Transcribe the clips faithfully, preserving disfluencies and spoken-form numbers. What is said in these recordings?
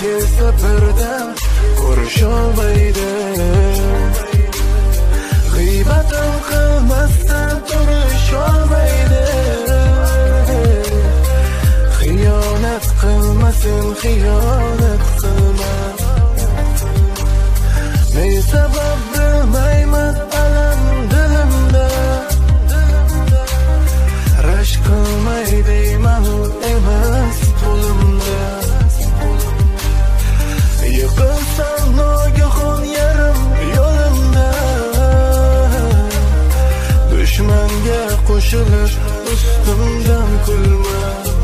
kelsa birdan ko'risholmaydi. G'iybatim qilmasdan turisholmaydi. Xiyonat qilmasin, xiyonat qilma. Men sabab bilmayman alam dilimda. Rashk qilmay deyman, emas qo'limda. Yiqilsam nogahon yarim yo'limda. Dushmanga qo'shilib ustimdan kulma.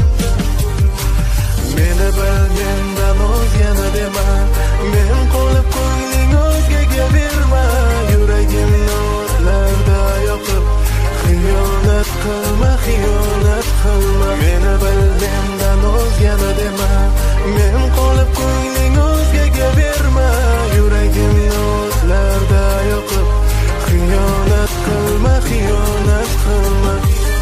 Meni bilgandan o'zgani dema. Men qolib ko'ngling o'zgaga berma. Yuragimni o'tlarda yoqib xiyonat qilma, xiyonat qilma. Meni bilgandan o'zgani dema. Men qolib ko'ngling o'zgaga berma. Yuragimni o'tlarda yoqib xiyonat qilma, xiyonat qilma.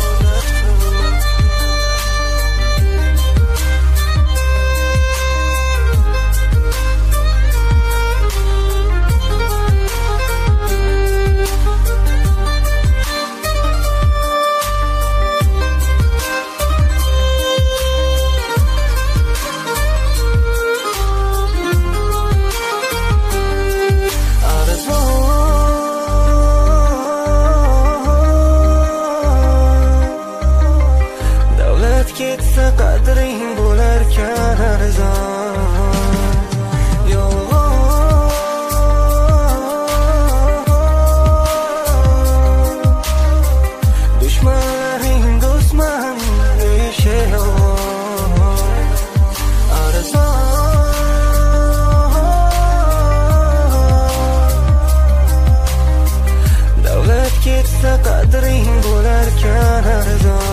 Ketsa qadring bo'larkan arzon. Yolg'on dushmanlaring do'stman deyishi yolg'on. Arzon davlat ketsa qadring bo'larkan arzon.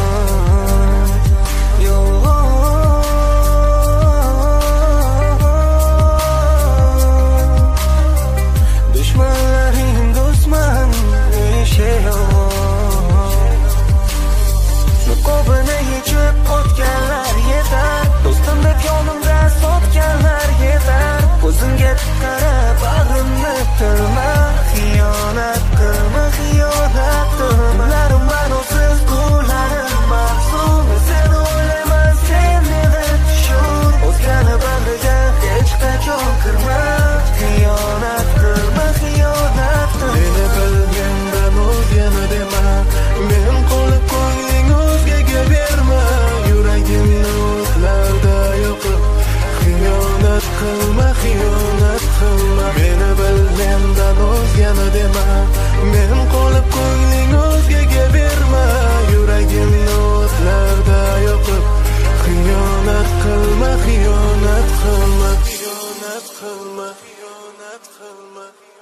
Muqobini yechib o'tganlar yetar. Do'stim deb yonimda sotganlar yetar. Ko'zimga qarab bag'rimni tilma. Xiyonat qilma, xiyonat qilma. Kunlarim ma'nosiz, kunlarim mavsum. Sen o'ylayman, sen meni tushun. O'zgani bag'riga hech qachon kirma. Xiyonat qilma, xiyonat qilma. Meni bilgandan o'zgani dema. Men qolib ko'ngling o'zgaga berma. Yuragimni o'tlarda yoqib xiyonat qilma, xiyonat qilma. Meni bilgandan o'zgani dema. Men qolib ko'ngling o'zgaga berma. Yuragimni o'tlarda yoqib xiyonat qilma, xiyonat qilma. Xiyonat qilma, xiyonat qilma.